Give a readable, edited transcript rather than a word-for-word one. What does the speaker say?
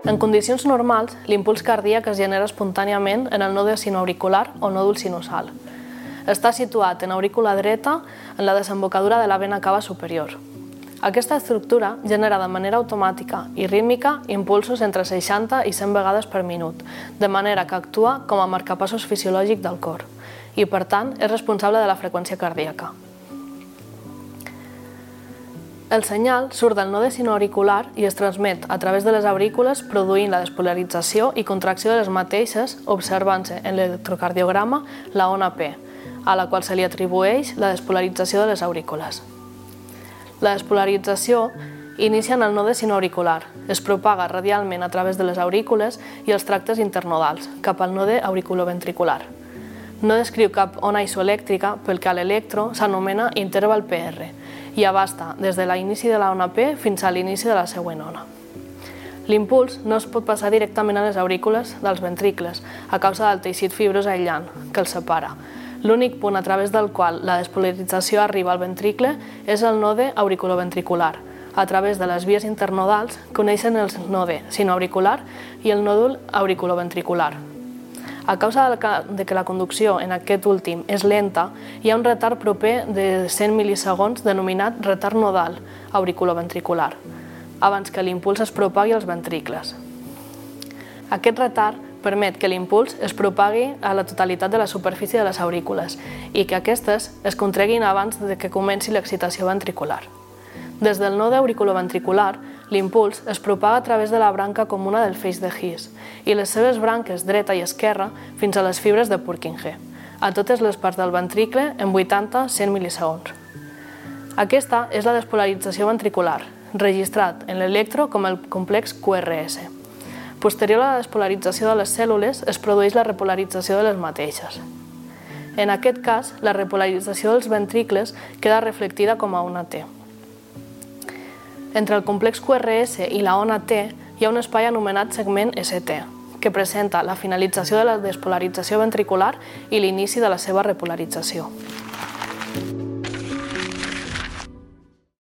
En condicions normals, l'impuls cardíac es genera espontàniament en el node sinoauricular o nòdul sinusal. Està situat en aurícula dreta, en la desembocadura de la vena cava superior. Aquesta estructura genera de manera automàtica i rítmica impulsos entre 60 i 100 vegades per minut, de manera que actua com a marcapassos fisiològic del cor i, per tant, és responsable de la freqüència cardíaca. El senyal surt del node sinoauricular i es transmet a través de les aurícules produint la despolarització i contracció de les mateixes, observant-se en l'electrocardiograma la ona P, a la qual se li atribueix la despolarització de les aurícules. La despolarització inicia en el node sinoauricular, es propaga radialment a través de les aurícules i els tractes internodals, cap al node auriculoventricular. No descriu cap ona isoelèctrica, pel que l'electro s'anomena interval PR i abasta des de l'inici de la ona P fins a l'inici de la següent ona. L'impuls no es pot passar directament a les aurícules dels ventricles a causa del teixit fibrós aïllant que els separa. L'únic punt a través del qual la despolarització arriba al ventricle és el node auriculoventricular, a través de les vies internodals que uneixen el node sinoauricular i el nòdul auriculoventricular. A causa de que la conducció en aquest últim és lenta, hi ha un retard proper de 100 mil·lisegons denominat retard nodal auriculoventricular, abans que l'impuls es propagui als ventricles. Aquest retard permet que l'impuls es propagui a la totalitat de la superfície de les aurícules i que aquestes es contreguin abans que comenci l'excitació ventricular. Des del node auriculoventricular, l'impuls es propaga a través de la branca comuna del feix de His i les seves branques dreta i esquerra fins a les fibres de Purkinje, a totes les parts del ventricle en 80-100 mil·lisegons. Aquesta és la despolarització ventricular, registrat en l'electro com el complex QRS. Posterior a la despolarització de les cèl·lules es produeix la repolarització de les mateixes. En aquest cas, la repolarització dels ventricles queda reflectida com a ona T. Entre el complex QRS i la ona T hi ha un espai anomenat segment ST, que presenta la finalització de la despolarització ventricular i l'inici de la seva repolarització.